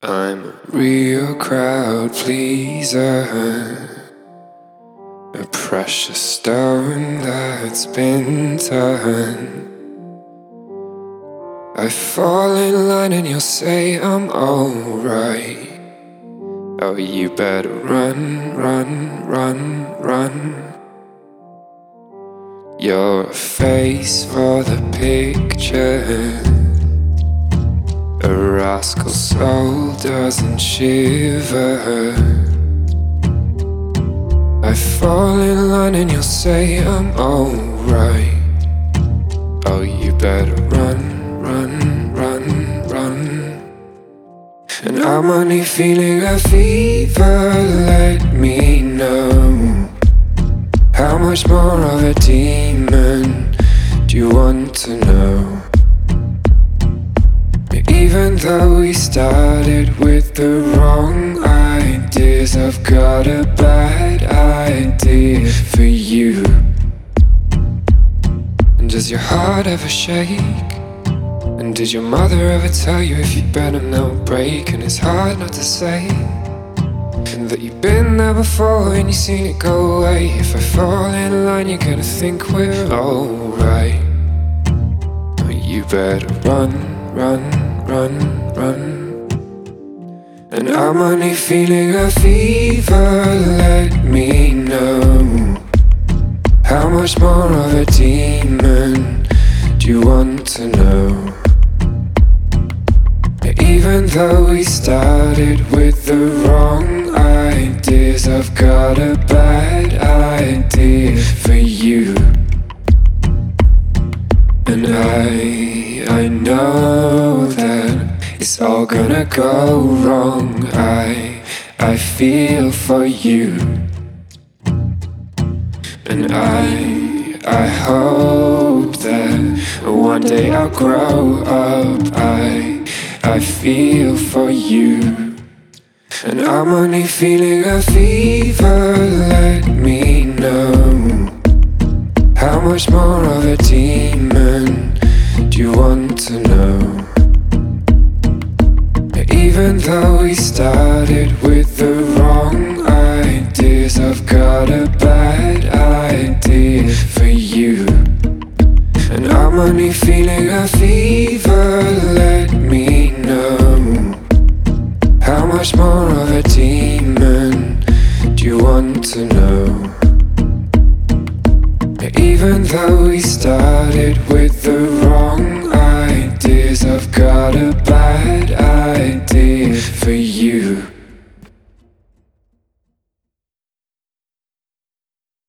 I'm a real crowd pleaser, a precious stone that's been turned. I fall in line and you'll say I'm alright. Oh, you better run, run, run, run. You're a face for the picture. A rascal soul doesn't shiver. I fall in line and you'll say I'm alright. Oh, you better run, run, run, run. And I'm only feeling a fever, let me know. How much more of a demon do you want to know? Even though we started with the wrong ideas, I've got a bad idea for you. And does your heart ever shake? And did your mother ever tell you if you bend them they'll break? And it's hard not to say, and that you've been there before and you've seen it go away. If I fall in line you're gonna think we're alright. Oh, you better run, run, run, run. And I'm only feeling a fever, let me know. How much more of a demon do you want to know? Even though we started with the wrong ideas, I've got a bad idea for you. And I know that it's all gonna go wrong. I feel for you. And I hope that one day I'll grow up. I feel for you. And I'm only feeling a fever, let me know. How much more of a demon do you want to know? Even though we started with the wrong ideas, I've got a bad idea for you. And I'm only feeling a fever, let me know. How much more of a demon do you want to know? Even though we started with the wrong ideas, I've got a bad idea for you.